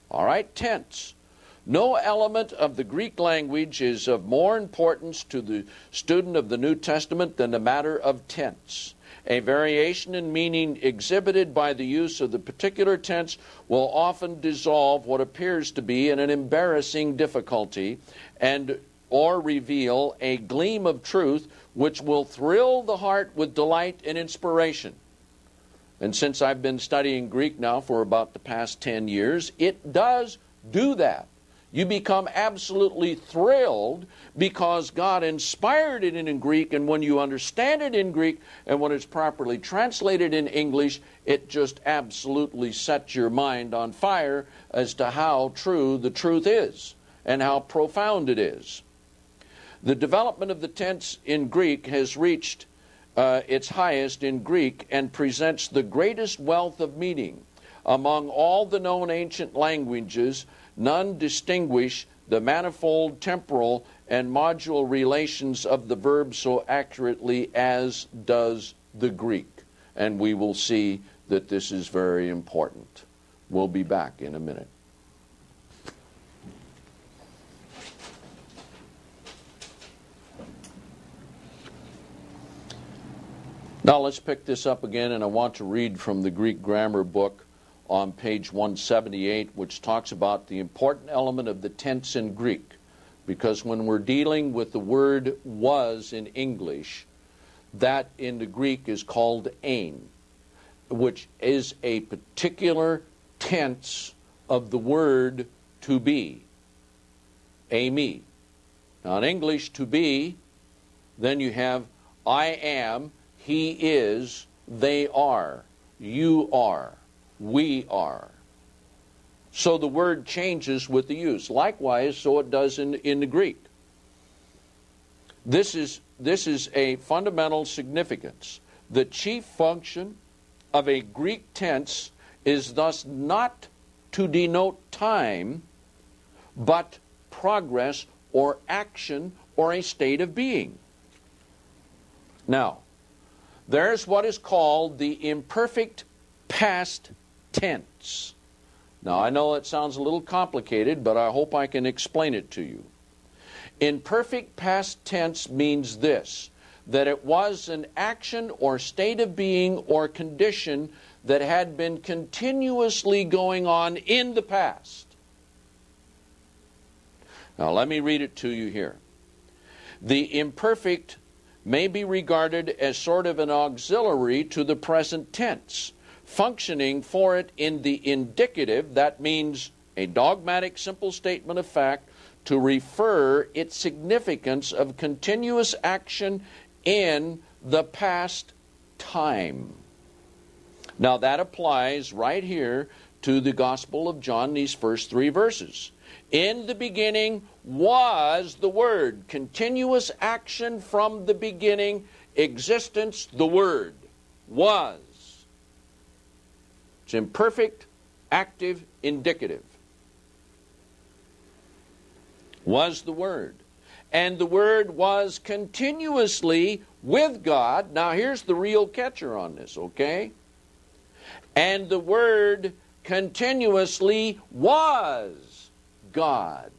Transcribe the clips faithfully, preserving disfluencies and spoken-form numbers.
All right, tense. No element of the Greek language is of more importance to the student of the New Testament than the matter of tense. A variation in meaning exhibited by the use of the particular tense will often dissolve what appears to be an embarrassing difficulty and or reveal a gleam of truth which will thrill the heart with delight and inspiration. And since I've been studying Greek now for about the past ten years, it does do that. You become absolutely thrilled because God inspired it in Greek, and when you understand it in Greek and when it's properly translated in English, it just absolutely sets your mind on fire as to how true the truth is and how profound it is. The development of the tense in Greek has reached uh, its highest in Greek and presents the greatest wealth of meaning. Among all the known ancient languages, none distinguish the manifold temporal and module relations of the verb so accurately as does the Greek. And we will see that this is very important. We'll be back in a minute. Now let's pick this up again, and I want to read from the Greek grammar book on page one seventy-eight, which talks about the important element of the tense in Greek. Because when we're dealing with the word was in English, that in the Greek is called ein, which is a particular tense of the word to be, eimi. Now in English, to be, then you have I am, he is, they are, you are, we are. So the word changes with the use. Likewise, so it does in, in the Greek. This is, this is a fundamental significance. The chief function of a Greek tense is thus not to denote time, but progress or action or a state of being. Now, there's what is called the imperfect past tense. Now, I know it sounds a little complicated, but I hope I can explain it to you. Imperfect past tense means this, that it was an action or state of being or condition that had been continuously going on in the past. Now, let me read it to you here. The imperfect may be regarded as sort of an auxiliary to the present tense, functioning for it in the indicative, that means a dogmatic simple statement of fact, to refer its significance of continuous action in the past time. Now that applies right here to the Gospel of John, these first three verses. In the beginning was the Word. Continuous action from the beginning. Existence, the Word. Was. It's imperfect, active, indicative. Was the Word. And the Word was continuously with God. Now here's the real catcher on this, okay? And the Word continuously was God.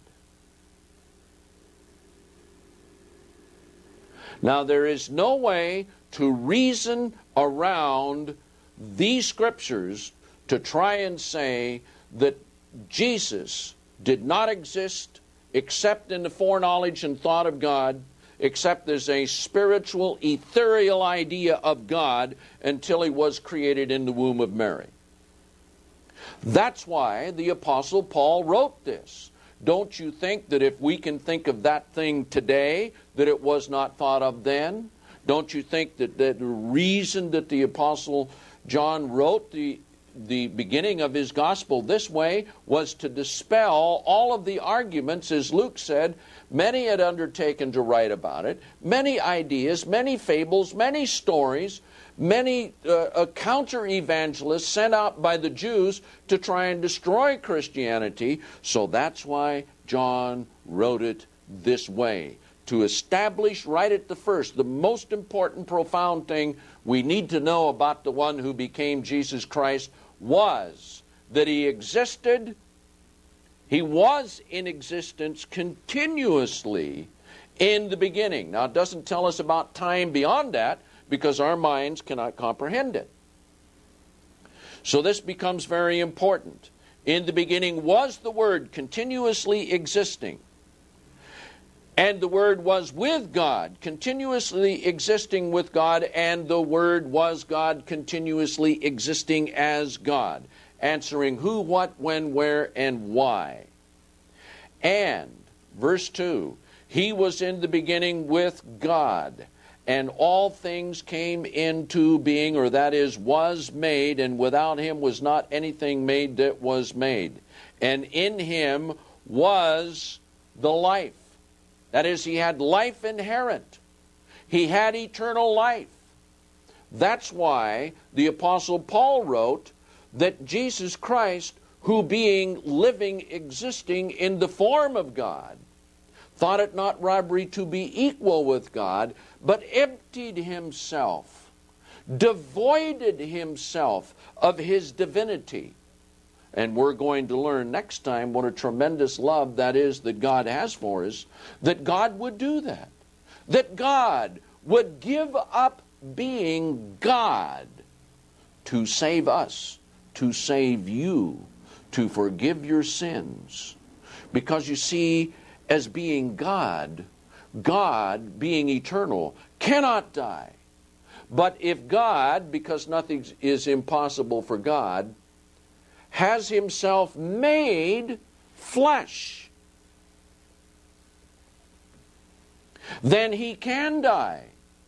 Now there is no way to reason around these scriptures to try and say that Jesus did not exist except in the foreknowledge and thought of God, except as a spiritual, ethereal idea of God until he was created in the womb of Mary. That's why the Apostle Paul wrote this. Don't you think that if we can think of that thing today, that it was not thought of then? Don't you think that, that the reason that the Apostle John wrote the, the beginning of his gospel this way was to dispel all of the arguments, as Luke said, many had undertaken to write about it, many ideas, many fables, many stories, many uh, counter-evangelists sent out by the Jews to try and destroy Christianity. So that's why John wrote it this way, to establish right at the first the most important, profound thing we need to know about the one who became Jesus Christ was that he existed He was in existence continuously in the beginning. Now, it doesn't tell us about time beyond that because our minds cannot comprehend it. So this becomes very important. In the beginning was the Word, continuously existing. And the Word was with God, continuously existing with God, and the Word was God, continuously existing as God. Answering who, what, when, where, and why. And, verse two, He was in the beginning with God, and all things came into being, or that is, was made, and without Him was not anything made that was made. And in Him was the life. That is, He had life inherent. He had eternal life. That's why the Apostle Paul wrote that Jesus Christ, who being living, existing in the form of God, thought it not robbery to be equal with God, but emptied Himself, devoided Himself of His divinity. And we're going to learn next time what a tremendous love that is that God has for us, that God would do that. That God would give up being God to save us, to save you, to forgive your sins. Because you see, as being God, God, being eternal, cannot die. But if God, because nothing is impossible for God, has Himself made flesh, then He can die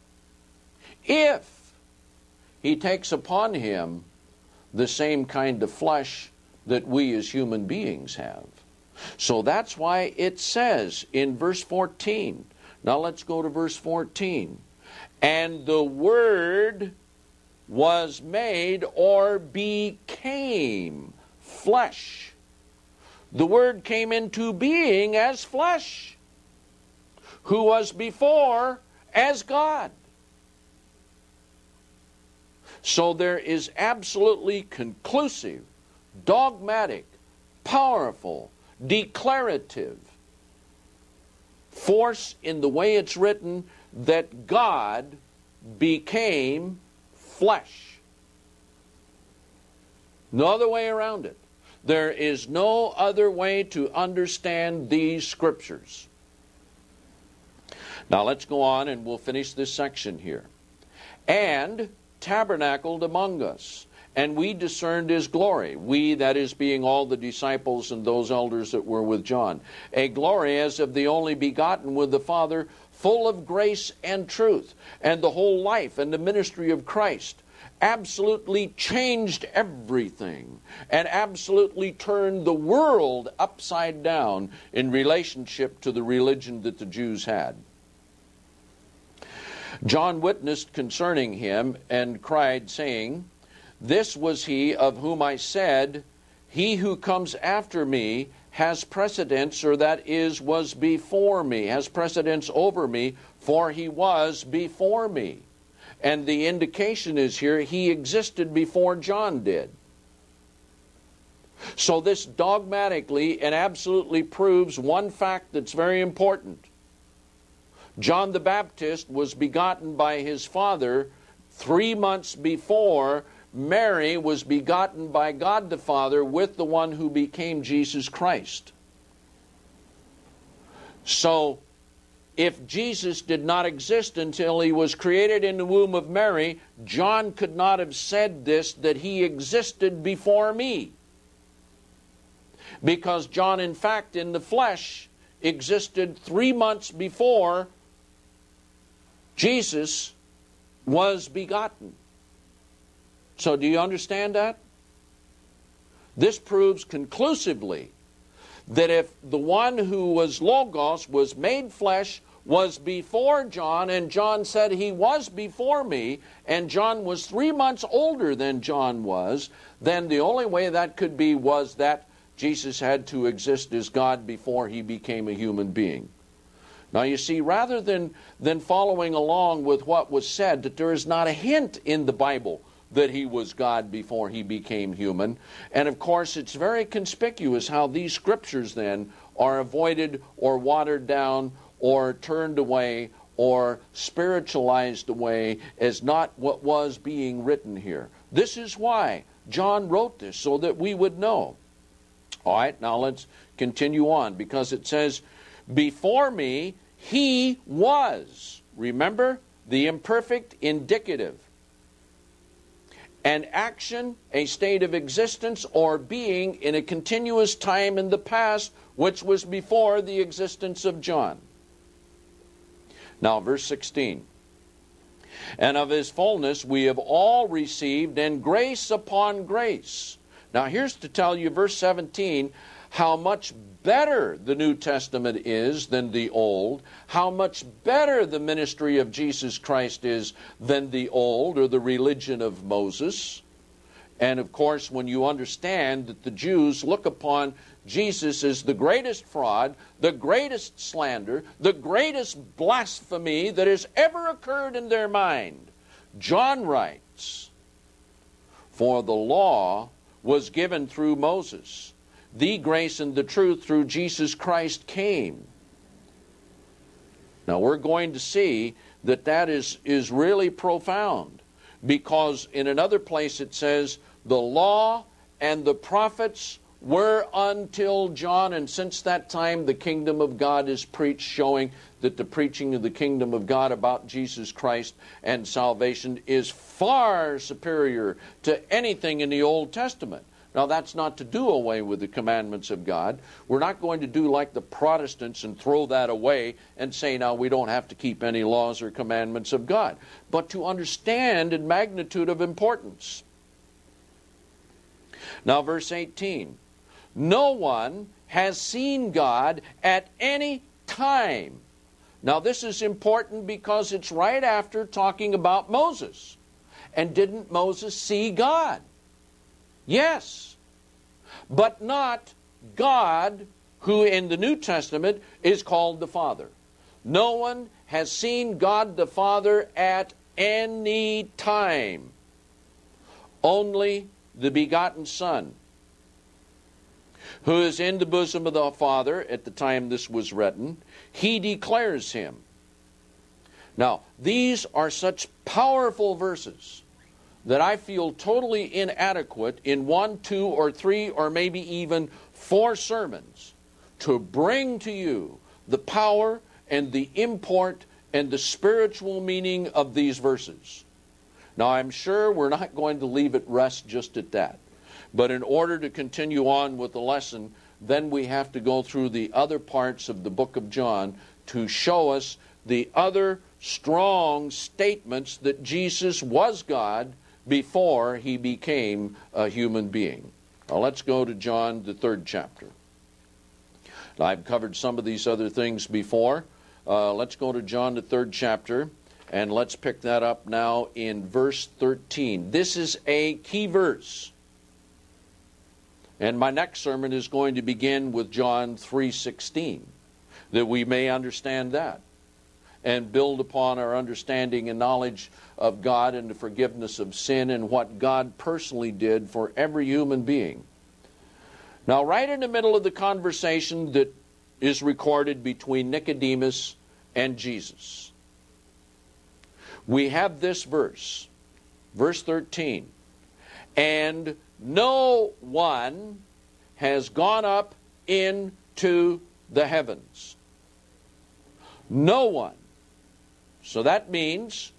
if He takes upon Him the same kind of flesh that we as human beings have. So that's why it says in verse fourteen, now let's go to verse fourteen, and the Word was made or became flesh. The Word came into being as flesh, who was before as God. So there is absolutely conclusive, dogmatic, powerful, declarative force in the way it's written that God became flesh. No other way around it. There is no other way to understand these scriptures. Now let's go on and we'll finish this section here. And tabernacled among us, and we discerned His glory. We, that is, being all the disciples and those elders that were with John. A glory as of the only begotten with the Father, full of grace and truth. And the whole life and the ministry of Christ absolutely changed everything and absolutely turned the world upside down in relationship to the religion that the Jews had. John witnessed concerning Him and cried, saying, This was He of whom I said, He who comes after me has precedence, or that is, was before me, has precedence over me, for He was before me. And the indication is here, He existed before John did. So this dogmatically and absolutely proves one fact that's very important. John the Baptist was begotten by his father three months before Mary was begotten by God the Father with the one who became Jesus Christ. So, if Jesus did not exist until He was created in the womb of Mary, John could not have said this, that He existed before me. Because John, in fact, in the flesh, existed three months before Jesus was begotten. So do you understand that? This proves conclusively that if the one who was Logos, was made flesh, was before John, and John said He was before me, and John was three months older than John was, then the only way that could be was that Jesus had to exist as God before He became a human being. Now you see, rather than, than following along with what was said, that there is not a hint in the Bible that he was God before he became human. And of course, it's very conspicuous how these scriptures then are avoided or watered down or turned away or spiritualized away as not what was being written here. This is why John wrote this, so that we would know. All right, now let's continue on, because it says, before me he was. Remember, the imperfect indicative. An action, a state of existence or being in a continuous time in the past, which was before the existence of John. Now, verse sixteen. And of his fullness we have all received, and grace upon grace. Now, here's to tell you, verse seventeen, how much better the New Testament is than the Old, how much better the ministry of Jesus Christ is than the Old, or the religion of Moses. And of course, when you understand that the Jews look upon Jesus as the greatest fraud, the greatest slander, the greatest blasphemy that has ever occurred in their mind, John writes, for the law was given through Moses. The grace and the truth through Jesus Christ came. Now we're going to see that that is, is really profound, because in another place it says, the law and the prophets were until John, and since that time the kingdom of God is preached, showing that the preaching of the kingdom of God about Jesus Christ and salvation is far superior to anything in the Old Testament. Now, that's not to do away with the commandments of God. We're not going to do like the Protestants and throw that away and say, now, we don't have to keep any laws or commandments of God. But to understand in magnitude of importance. Now, verse eighteen. No one has seen God at any time. Now, this is important because it's right after talking about Moses. And didn't Moses see God? Yes, but not God, who in the New Testament is called the Father. No one has seen God the Father at any time. Only the begotten Son, who is in the bosom of the Father at the time this was written, he declares him. Now, these are such powerful verses that I feel totally inadequate in one, two, or three, or maybe even four sermons to bring to you the power and the import and the spiritual meaning of these verses. Now, I'm sure we're not going to leave it rest just at that. But in order to continue on with the lesson, then we have to go through the other parts of the book of John to show us the other strong statements that Jesus was God before he became a human being. Now let's go to John, the third chapter. Now, I've covered some of these other things before. Uh, let's go to John, the third chapter, and let's pick that up now in verse thirteen. This is a key verse. And my next sermon is going to begin with John three sixteen, that we may understand that and build upon our understanding and knowledge of God and the forgiveness of sin and what God personally did for every human being. Now, right in the middle of the conversation that is recorded between Nicodemus and Jesus, we have this verse, verse thirteen. And no one has gone up into the heavens. No one. So that means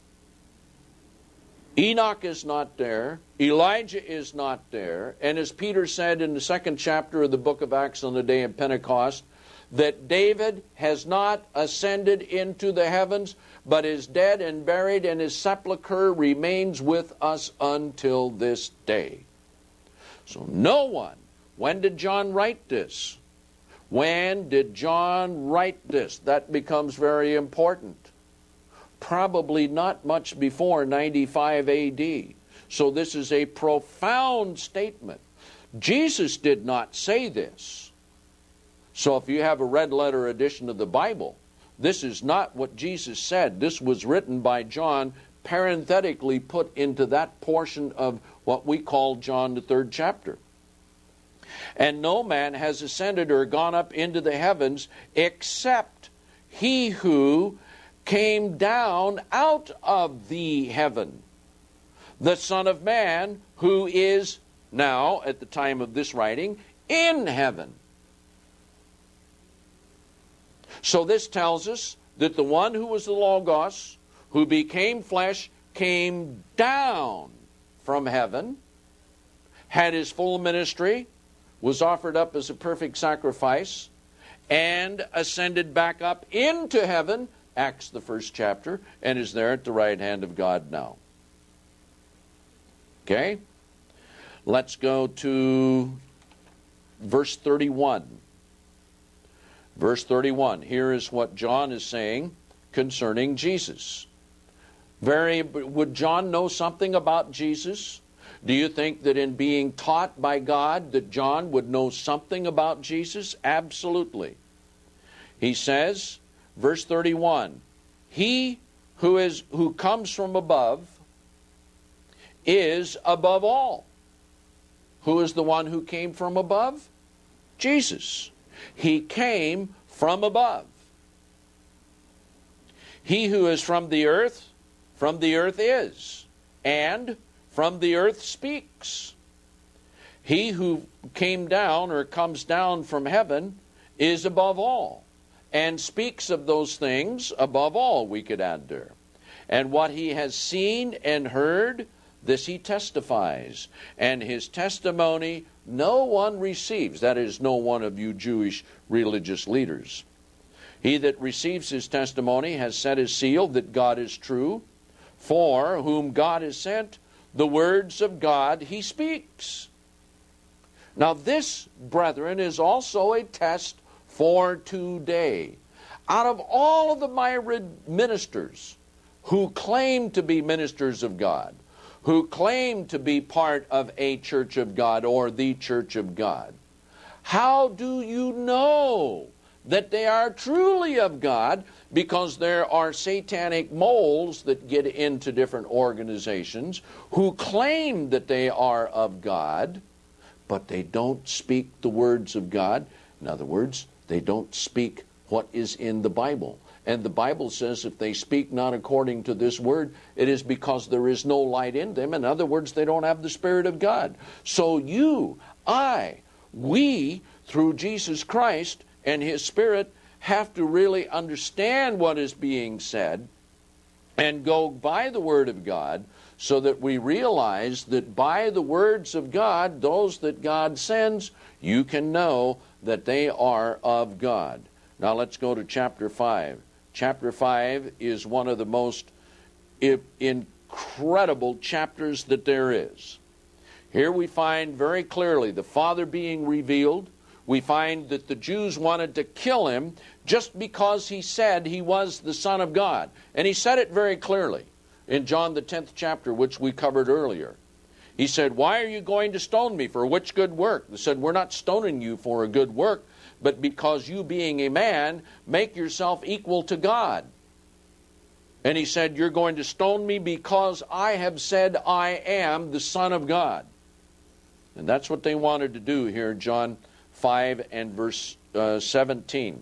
Enoch is not there, Elijah is not there, and as Peter said in the second chapter of the book of Acts on the day of Pentecost, that David has not ascended into the heavens, but is dead and buried, and his sepulchre remains with us until this day. So no one. When did John write this? When did John write this? That becomes very important. Probably not much before ninety-five A D. So this is a profound statement. Jesus did not say this. So if you have a red letter edition of the Bible, this is not what Jesus said. This was written by John parenthetically put into that portion of what we call John the third chapter. And no man has ascended or gone up into the heavens except he who came down out of the heaven, the Son of Man, who is now, at the time of this writing, in heaven. So this tells us that the one who was the Logos, who became flesh, came down from heaven, had his full ministry, was offered up as a perfect sacrifice, and ascended back up into heaven, Acts the first chapter, and is there at the right hand of God now. Okay? Let's go to verse thirty-one. Verse thirty-one. Here is what John is saying concerning Jesus. Very, would John know something about Jesus? Do you think that in being taught by God that John would know something about Jesus? Absolutely. He says, verse thirty-one, he who is who comes from above is above all. Who is the one who came from above? Jesus. He came from above. He who is from the earth, from the earth is, and from the earth speaks. He who came down or comes down from heaven is above all, and speaks of those things above all, we could add there. And what he has seen and heard, this he testifies, and his testimony no one receives. That is, no one of you Jewish religious leaders. He that receives his testimony has set his seal that God is true, for whom God has sent, the words of God he speaks. Now this, brethren, is also a test for today. Out of all of the myriad ministers who claim to be ministers of God, who claim to be part of a church of God or the church of God, how do you know that they are truly of God? Because there are satanic moles that get into different organizations who claim that they are of God, but they don't speak the words of God. In other words, they don't speak what is in the Bible. And the Bible says if they speak not according to this word, it is because there is no light in them. In other words, they don't have the Spirit of God. So you, I, we, through Jesus Christ and His Spirit, have to really understand what is being said and go by the Word of God, so that we realize that by the words of God, those that God sends, you can know that they are of God. Now let's go to chapter five. Chapter five is one of the most incredible chapters that there is. Here we find very clearly the Father being revealed. We find that the Jews wanted to kill him just because he said he was the Son of God. And he said it very clearly in John the tenth chapter, which we covered earlier. He said, "Why are you going to stone me? For which good work?" They said, "We're not stoning you for a good work, but because you, being a man, make yourself equal to God." And he said, "You're going to stone me because I have said I am the Son of God." And that's what they wanted to do here in John five and verse uh, seventeen.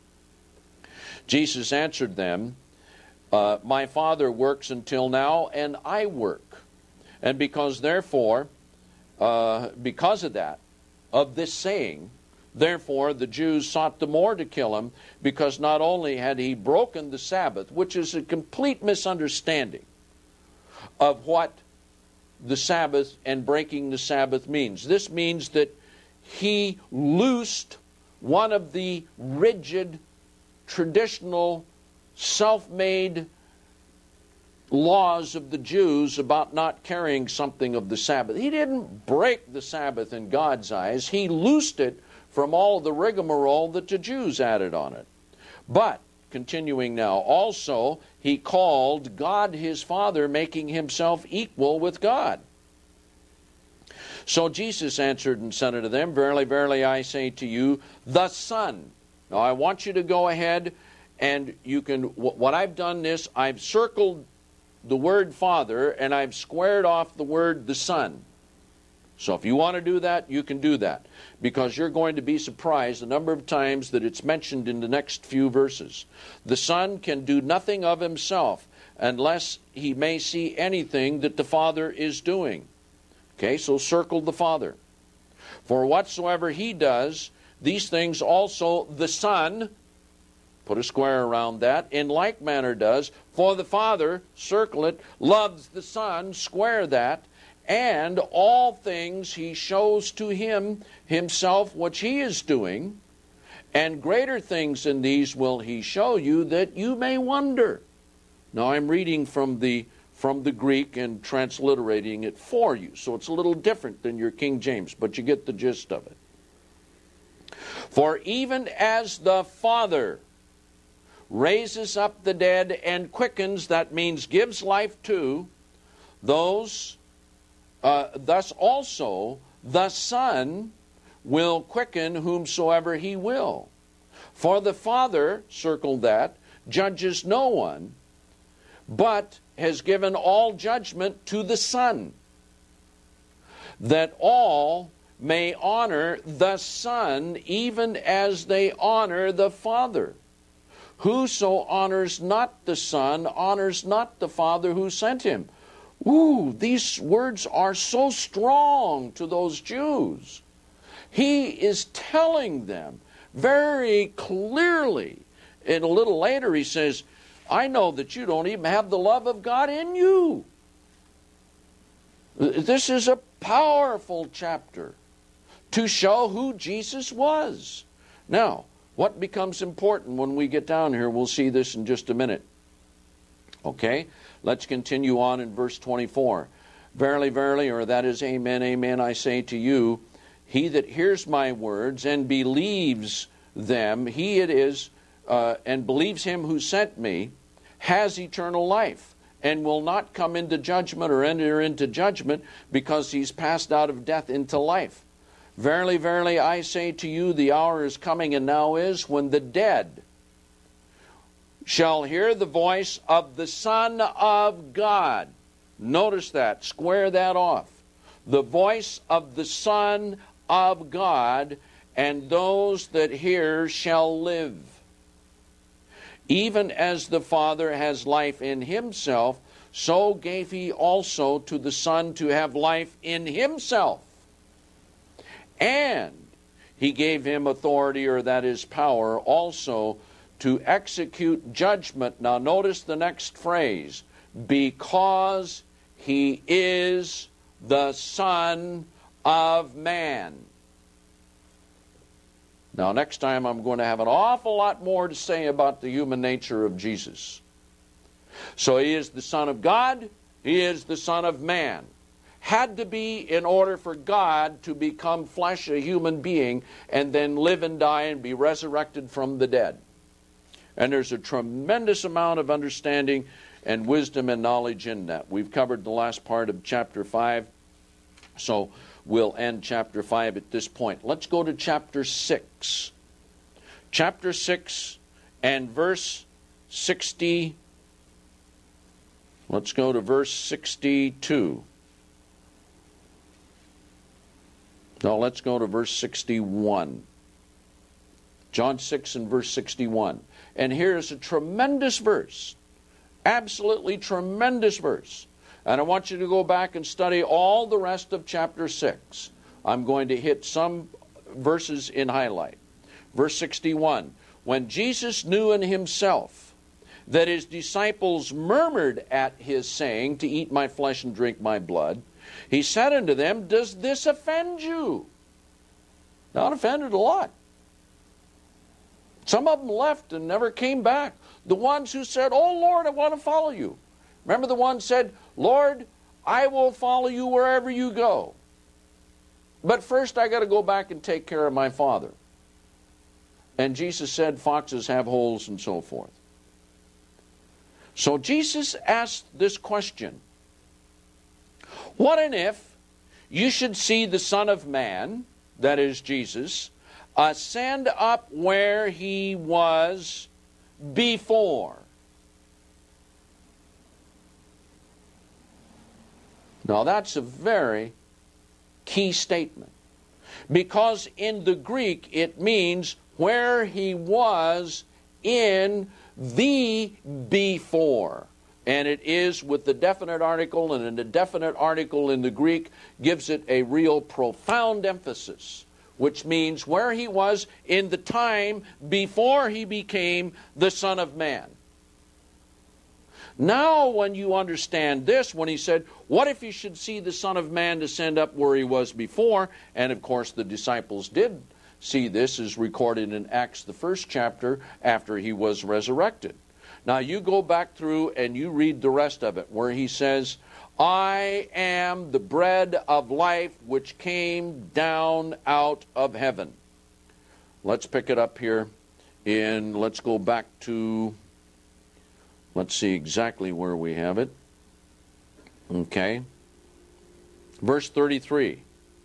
Jesus answered them, uh, "My Father works until now, and I work." And because therefore, uh, because of that, of this saying, therefore the Jews sought the more to kill him, because not only had he broken the Sabbath, which is a complete misunderstanding of what the Sabbath and breaking the Sabbath means. This means that he loosed one of the rigid, traditional, self-made laws of the Jews about not carrying something of the Sabbath. He didn't break the Sabbath in God's eyes. He loosed it from all the rigmarole that the Jews added on it. But, continuing now, also he called God his Father, making himself equal with God. So Jesus answered and said unto them, "Verily, verily, I say to you, the Son." Now I want you to go ahead and you can, what I've done this, I've circled the word Father, and I've squared off the word the Son. So if you want to do that, you can do that, because you're going to be surprised the number of times that it's mentioned in the next few verses. The Son can do nothing of himself unless he may see anything that the Father is doing. Okay, so circle the Father. For whatsoever he does, these things also the Son, put a square around that, in like manner does. For the Father, circle it, loves the Son, square that, and all things he shows to him himself which he is doing, and greater things than these will he show you, that you may wonder. Now I'm reading from the from the Greek and transliterating it for you, so it's a little different than your King James, but you get the gist of it. For even as the Father raises up the dead and quickens, that means gives life to, those, uh, thus also the Son will quicken whomsoever he will. For the Father, circle that, judges no one, but has given all judgment to the Son, that all may honor the Son even as they honor the Father. Whoso honors not the Son honors not the Father who sent him. Ooh, these words are so strong to those Jews. He is telling them very clearly. And a little later he says, I know that you don't even have the love of God in you. This is a powerful chapter to show who Jesus was. Now, what becomes important when we get down here, we'll see this in just a minute. Okay, let's continue on in verse twenty-four. Verily, verily, or that is amen, amen, I say to you, he that hears my words and believes them, he it is, uh, and believes him who sent me, has eternal life, and will not come into judgment or enter into judgment, because he's passed out of death into life. Verily, verily, I say to you, the hour is coming, and now is, when the dead shall hear the voice of the Son of God. Notice that. Square that off. The voice of the Son of God, and those that hear shall live. Even as the Father has life in himself, so gave he also to the Son to have life in himself. And he gave him authority, or that is power, also to execute judgment. Now notice the next phrase. Because he is the Son of Man. Now next time I'm going to have an awful lot more to say about the human nature of Jesus. So he is the Son of God. He is the Son of Man. Had to be in order for God to become flesh, a human being, and then live and die and be resurrected from the dead. And there's a tremendous amount of understanding and wisdom and knowledge in that. We've covered the last part of chapter five, so we'll end chapter five at this point. Let's go to chapter six. Chapter six and verse sixty. Let's go to verse sixty-two. No, let's go to verse sixty-one. John six and verse sixty-one. And here's a tremendous verse. Absolutely tremendous verse. And I want you to go back and study all the rest of chapter six. I'm going to hit some verses in highlight. Verse sixty-one. When Jesus knew in himself that his disciples murmured at his saying, to eat my flesh and drink my blood, he said unto them, does this offend you? Not offended a lot. Some of them left and never came back. The ones who said, oh Lord, I want to follow you. Remember the one said, Lord, I will follow you wherever you go. But first I got to go back and take care of my Father. And Jesus said, foxes have holes and so forth. So Jesus asked this question. What and if you should see the Son of Man, that is Jesus, ascend up where he was before? Now that's a very key statement, because in the Greek it means where he was in the before. And it is with the definite article, and a definite article in the Greek gives it a real profound emphasis, which means where he was in the time before he became the Son of Man. Now when you understand this, when he said, what if you should see the Son of Man descend up where he was before? And of course the disciples did see this, as recorded in Acts, the first chapter, after he was resurrected. Now you go back through and you read the rest of it, where he says, I am the bread of life which came down out of heaven. Let's pick it up here in, let's go back to, let's see exactly where we have it. Okay. Verse thirty-three.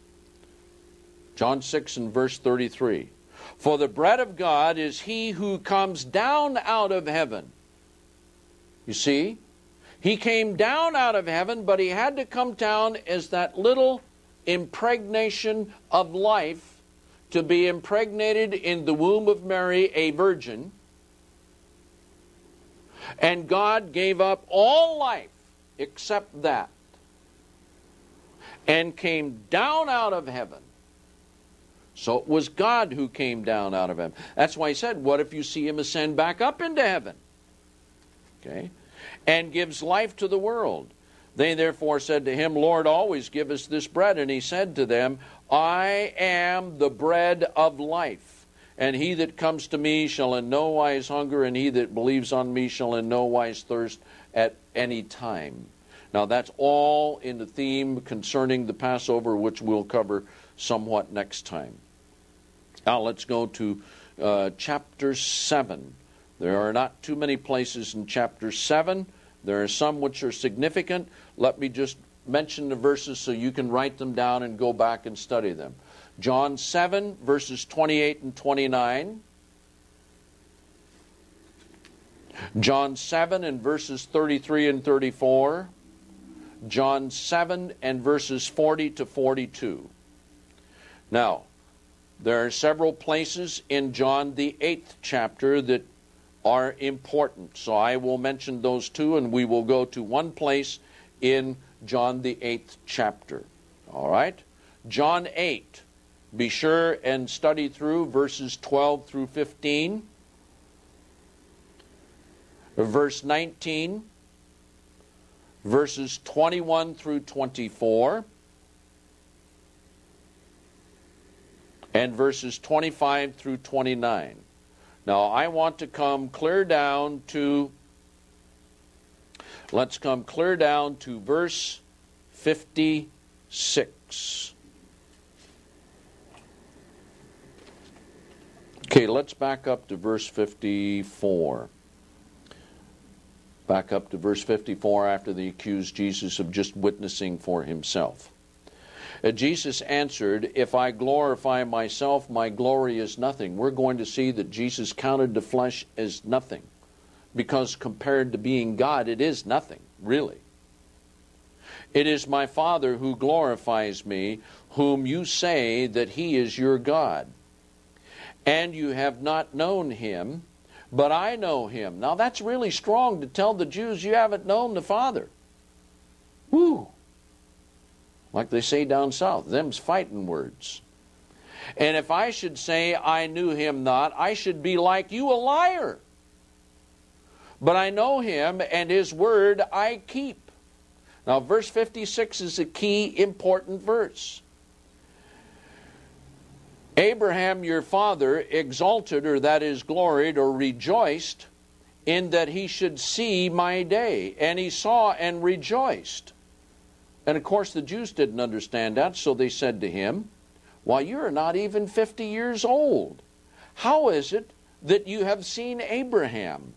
John six and verse thirty-three. For the bread of God is he who comes down out of heaven. You see? He came down out of heaven, but he had to come down as that little impregnation of life, to be impregnated in the womb of Mary, a virgin. And God gave up all life except that, and came down out of heaven. So it was God who came down out of heaven. That's why he said, what if you see him ascend back up into heaven? Okay. And gives life to the world. They therefore said to him, Lord, always give us this bread. And he said to them, I am the bread of life. And he that comes to me shall in no wise hunger, and he that believes on me shall in no wise thirst at any time. Now that's all in the theme concerning the Passover, which we'll cover somewhat next time. Now let's go to uh, chapter seven. There are not too many places in chapter seven. There are some which are significant. Let me just mention the verses so you can write them down and go back and study them. John seven, verses twenty-eight and twenty-nine. John seven and verses thirty-three and thirty-four. John seven and verses forty to forty-two. Now, there are several places in John the eighth chapter that are important. So I will mention those two, and we will go to one place in John the eighth chapter. All right? John eight. Be sure and study through verses twelve through fifteen. Verse nineteen. Verses twenty-one through twenty-four. And verses twenty-five through twenty-nine. Now, I want to come clear down to, let's come clear down to verse fifty-six. Okay, let's back up to verse fifty-four. Back up to verse fifty-four after they accused Jesus of just witnessing for himself. Uh, Jesus answered, if I glorify myself, my glory is nothing. We're going to see that Jesus counted the flesh as nothing, because compared to being God, it is nothing, really. It is my Father who glorifies me, whom you say that he is your God. And you have not known him, but I know him. Now that's really strong to tell the Jews you haven't known the Father. Woo! Like they say down south, them's fighting words. And if I should say I knew him not, I should be like you, a liar. But I know him, and his word I keep. Now verse fifty-six is a key important verse. Abraham your father exalted, or that is gloried, or rejoiced, in that he should see my day. And he saw and rejoiced. And of course the Jews didn't understand that, so they said to him, why, you're not even fifty years old. How is it that you have seen Abraham?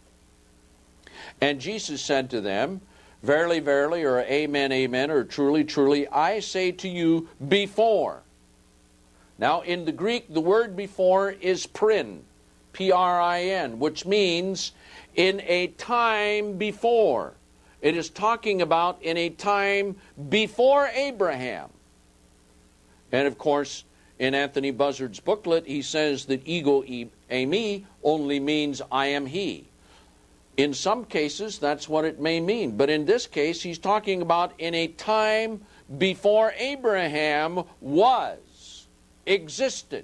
And Jesus said to them, verily, verily, or amen, amen, or truly, truly, I say to you, before. Now in the Greek, the word before is prin, P R I N, which means in a time before. It is talking about in a time before Abraham. And of course, in Anthony Buzzard's booklet, he says that ego eimi only means I am he. In some cases, that's what it may mean. But in this case, he's talking about in a time before Abraham was, existed.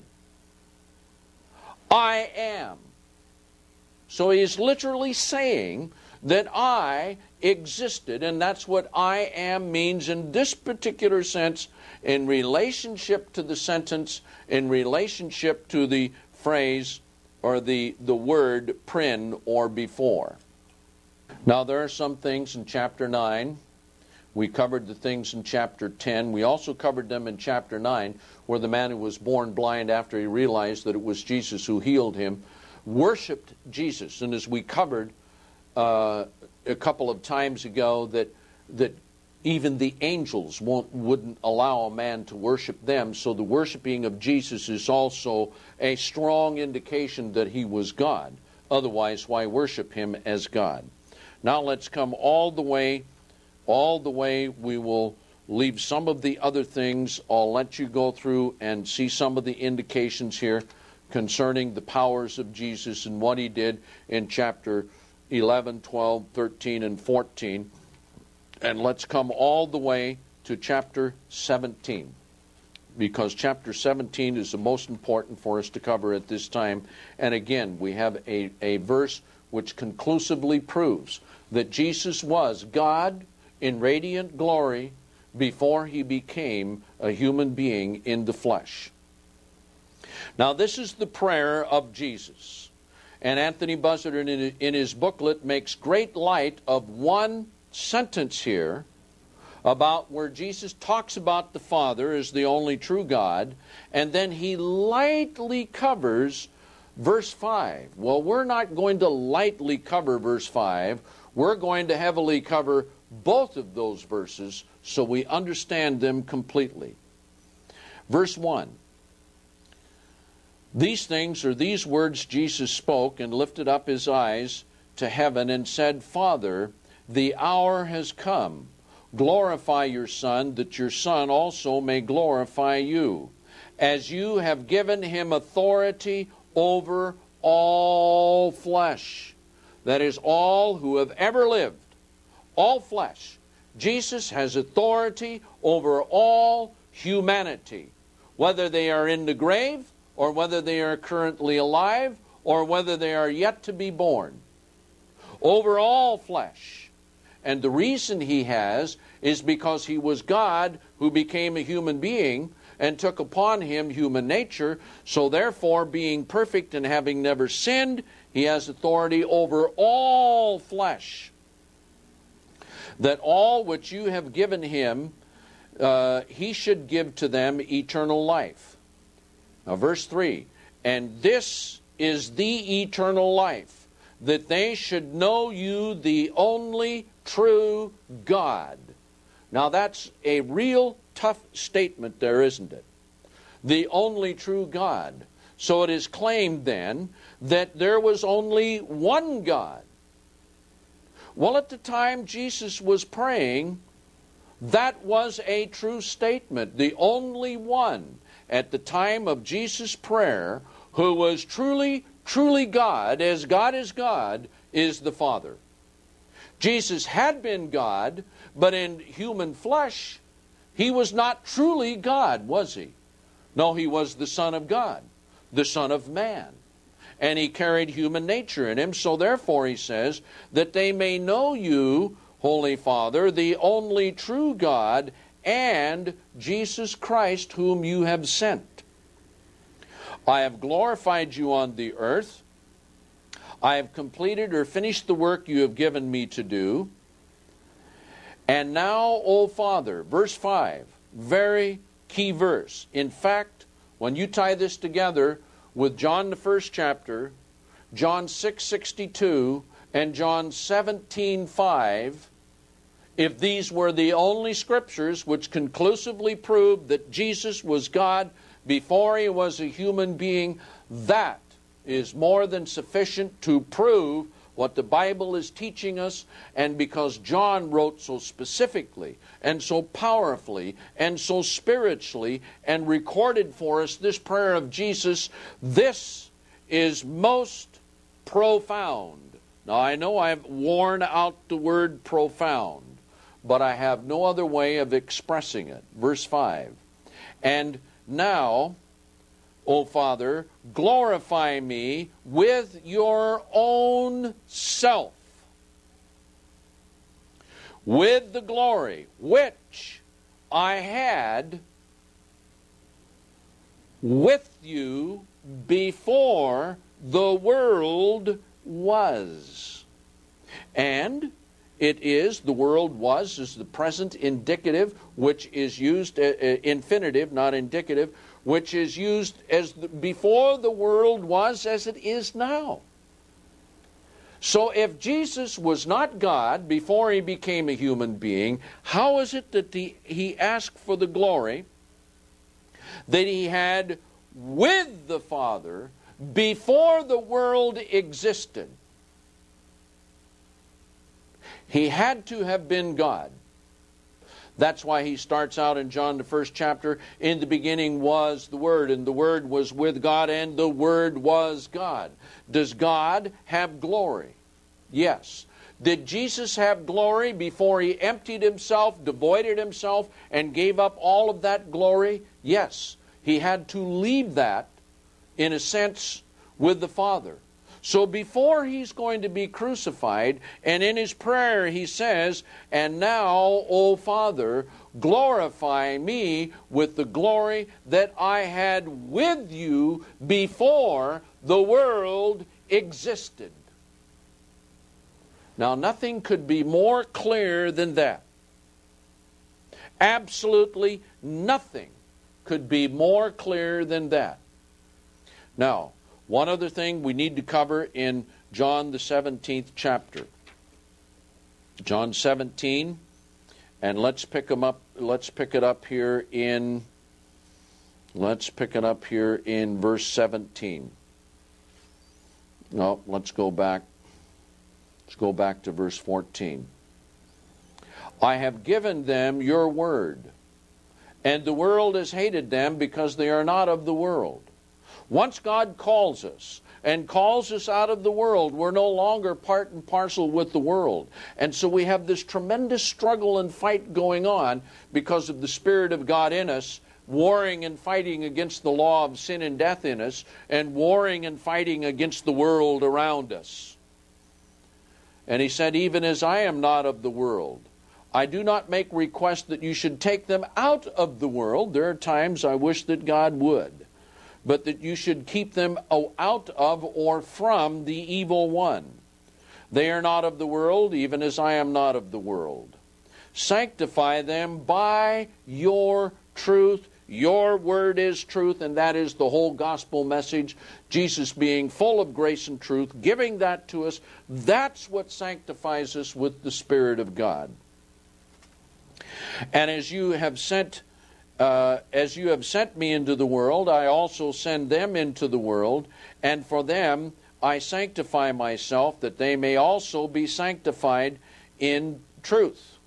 I am. So he is literally saying that I existed, and that's what I am means in this particular sense, in relationship to the sentence, in relationship to the phrase or the, the word prin or before. Now there are some things in chapter nine. We covered the things in chapter ten. We also covered them in chapter nine, where the man who was born blind after he realized that it was Jesus who healed him, worshipped Jesus. And as we covered uh, a couple of times ago, that that even the angels won't, wouldn't allow a man to worship them. So the worshiping of Jesus is also a strong indication that he was God. Otherwise, why worship him as God? Now let's come all the way, all the way. We will leave some of the other things. I'll let you go through and see some of the indications here concerning the powers of Jesus and what he did in chapter eleven, twelve, thirteen, and fourteen. And let's come all the way to chapter seventeen, because chapter seventeen is the most important for us to cover at this time. And again, we have a, a verse which conclusively proves that Jesus was God in radiant glory before he became a human being in the flesh. Now this is the prayer of Jesus. And Anthony Buzzard in, in his booklet makes great light of one sentence here about where Jesus talks about the Father as the only true God, and then he lightly covers verse five. Well, we're not going to lightly cover verse five. We're going to heavily cover both of those verses so we understand them completely. Verse one. These things, or these words, Jesus spoke and lifted up his eyes to heaven and said, Father, the hour has come. Glorify your Son, that your Son also may glorify you, as you have given him authority over all flesh. That is, all who have ever lived. All flesh. Jesus has authority over all humanity, whether they are in the grave, or whether they are currently alive, or whether they are yet to be born. Over all flesh. And the reason he has is because he was God who became a human being and took upon him human nature. So therefore, being perfect and having never sinned, he has authority over all flesh. That all which you have given him, uh, he should give to them eternal life. Now verse three, and this is the eternal life, that they should know you, the only true God. Now that's a real tough statement there, isn't it? The only true God. So it is claimed then that there was only one God. Well, at the time Jesus was praying, that was a true statement. The only one at the time of Jesus' prayer who was truly, truly God, as God is God, is the Father. Jesus had been God, but in human flesh, he was not truly God, was he? No, he was the Son of God, the Son of man. And he carried human nature in him. So therefore, he says, that they may know you, Holy Father, the only true God, and Jesus Christ, whom you have sent. I have glorified you on the earth. I have completed or finished the work you have given me to do. And now, O Father, verse five, very key verse. In fact, when you tie this together with John the first chapter, John six sixty-two, and John seventeen five, if these were the only scriptures which conclusively proved that Jesus was God before he was a human being, that is more than sufficient to prove what the Bible is teaching us, and because John wrote so specifically and so powerfully and so spiritually and recorded for us this prayer of Jesus, this is most profound. Now, I know I've worn out the word profound, but I have no other way of expressing it. Verse five. And now, O Father, glorify me with your own self, with the glory which I had with you before the world was. And it is, the world was, is the present indicative, which is used, uh, uh, infinitive, not indicative, which is used as the, before the world was as it is now. So if Jesus was not God before he became a human being, how is it that the, he asked for the glory that he had with the Father before the world existed? He had to have been God. That's why he starts out in John, the first chapter, in the beginning was the Word, and the Word was with God, and the Word was God. Does God have glory? Yes. Did Jesus have glory before he emptied himself, devoided himself, and gave up all of that glory? Yes. He had to leave that, in a sense, with the Father. So before he's going to be crucified, and in his prayer he says, and now, O Father, glorify me with the glory that I had with you before the world existed. Now, nothing could be more clear than that. Absolutely nothing could be more clear than that. Now, one other thing we need to cover in John the seventeenth chapter. John seventeen, and let's pick them up. Let's pick it up here in. Let's pick it up here in verse seventeen. No, let's go back. Let's go back to verse fourteen. I have given them your word, and the world has hated them because they are not of the world. Once God calls us and calls us out of the world, we're no longer part and parcel with the world. And so we have this tremendous struggle and fight going on because of the Spirit of God in us, warring and fighting against the law of sin and death in us, and warring and fighting against the world around us. And he said, even as I am not of the world, I do not make request that you should take them out of the world. There are times I wish that God would. But that you should keep them out of or from the evil one. They are not of the world, even as I am not of the world. Sanctify them by your truth. Your word is truth, and that is the whole gospel message. Jesus being full of grace and truth, giving that to us. That's what sanctifies us with the Spirit of God. And as you have sent Uh, as you have sent me into the world, I also send them into the world, and for them I sanctify myself, that they may also be sanctified in truth.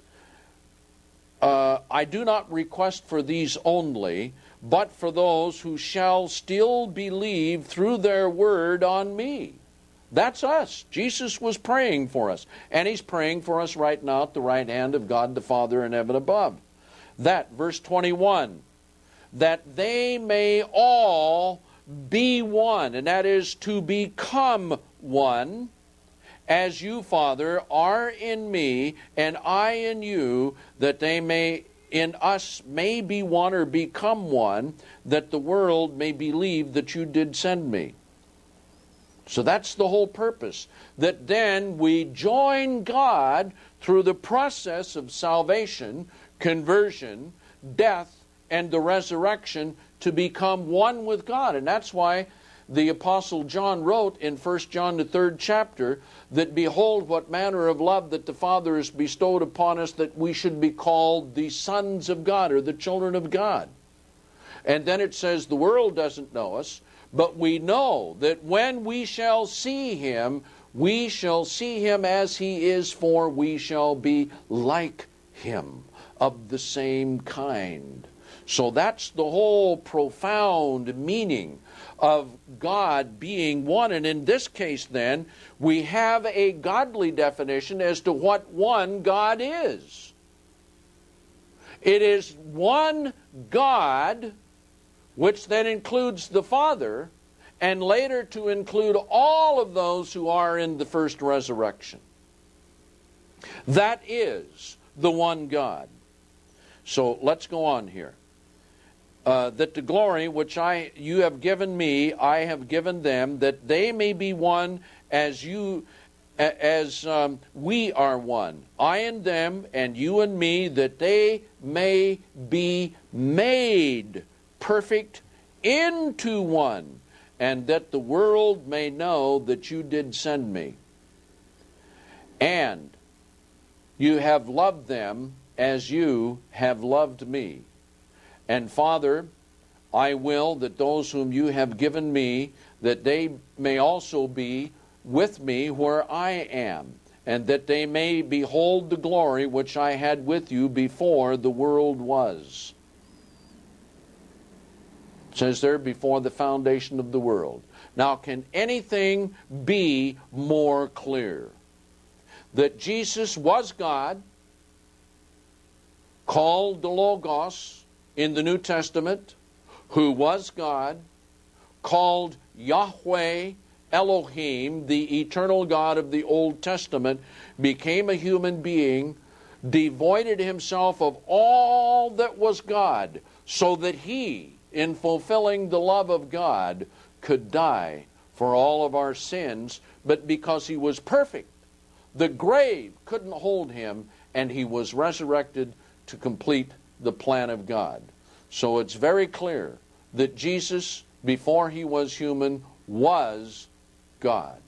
Uh, I do not request for these only, but for those who shall still believe through their word on me. That's us. Jesus was praying for us, and he's praying for us right now at the right hand of God the Father in heaven above. That, verse twenty-one, that they may all be one, and that is to become one, as you, Father, are in me, and I in you, that they may in us may be one or become one, that the world may believe that you did send me. So that's the whole purpose, that then we join God through the process of salvation, conversion, death, and the resurrection to become one with God. And that's why the Apostle John wrote in First John the third chapter that behold what manner of love that the Father has bestowed upon us, that we should be called the sons of God, or the children of God. And then it says the world doesn't know us, but we know that when we shall see him, We shall see him as he is, for we shall be like him, of the same kind. So that's the whole profound meaning of God being one. And in this case, then, we have a godly definition as to what one God is. It is one God, which then includes the Father, and later to include all of those who are in the first resurrection. That is the one God. So let's go on here. Uh, that the glory which I you have given me, I have given them, that they may be one as you, as um, we are one. I and them, and you and me, that they may be made perfect into one, and that the world may know that you did send me. And you have loved them as you have loved me. And Father, I will that those whom you have given me, that they may also be with me where I am, and that they may behold the glory which I had with you before the world was. It says there, before the foundation of the world. Now, can anything be more clear? That Jesus was God, called the Logos in the New Testament, who was God, called Yahweh Elohim, the eternal God of the Old Testament, became a human being, devoided himself of all that was God, so that he, in fulfilling the love of God, could die for all of our sins. But because he was perfect, the grave couldn't hold him, and he was resurrected to complete the plan of God. So it's very clear that Jesus, before he was human, was God.